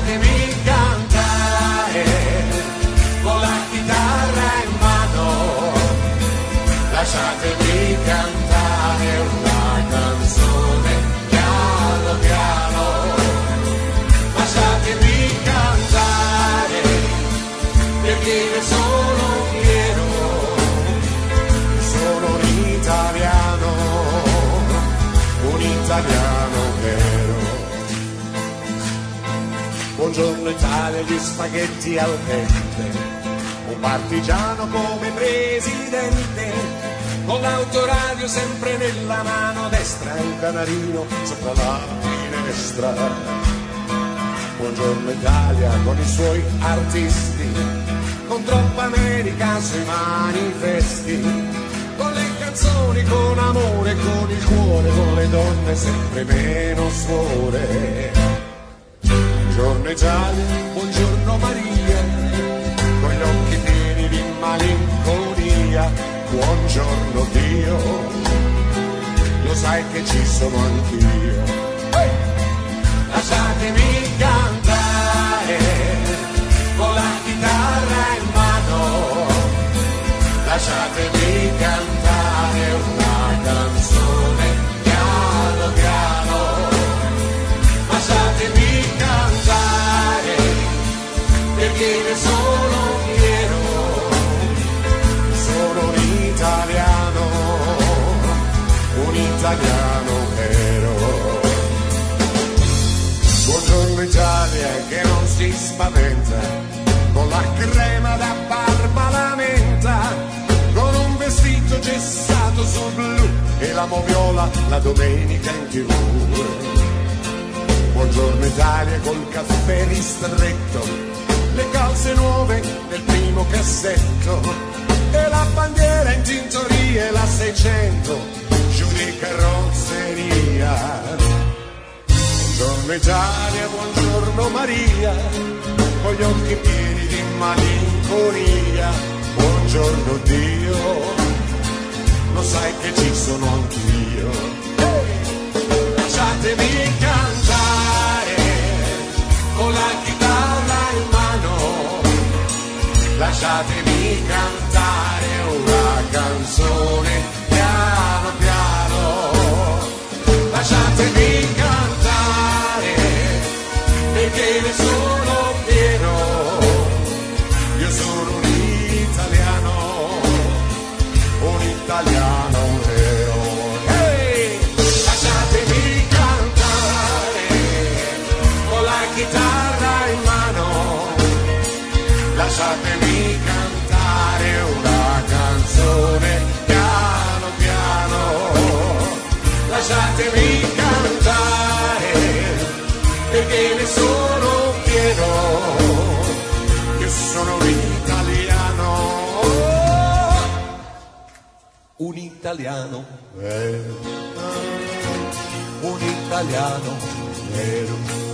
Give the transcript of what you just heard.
lasciatemi cantare con la chitarra in mano, lasciatemi cantare una canzone piano piano, lasciatemi cantare perché ne sono fiero, sono un italiano vero. Buongiorno Italia, gli spaghetti al dente, un partigiano come presidente, con l'autoradio sempre nella mano destra e un canarino sopra la finestra. Buongiorno Italia con i suoi artisti, con troppa America sui manifesti, con le canzoni, con amore, con il cuore, con le donne sempre meno suore. Buongiorno Italia, buongiorno Maria, con gli occhi pieni di malinconia. Buongiorno Dio, lo sai che ci sono anch'io. Hey! Lasciatemi cantare con la chitarra in mano, lasciatemi cantare una canzone piano piano, lasciatemi cantare perché ne sono fiero, sono un italiano vero. Buongiorno Italia che non si spaventa, con la crema da barba la menta, con un vestito gessato sul blu e la moviola la domenica in TV. Buongiorno Italia col caffè ristretto, le calze nuove nel primo cassetto e la bandiera in tintoria e la 600 giù di carrozzeria. Buongiorno Italia, buongiorno Maria, con gli occhi pieni di malinconia. Buongiorno Dio, lo sai che ci sono anch'io. Lasciatemi cantare con la chitarra in mano, lasciatemi cantare una canzone piano piano, lasciatemi cantare perché ne sono fiero, io sono un italiano vero. Hey! Lasciatemi cantare con la chitarra in mano, lasciatemi cantare una canzone piano piano, lasciatemi cantare perché ne sono fiero, io sono un italiano vero, un italiano vero.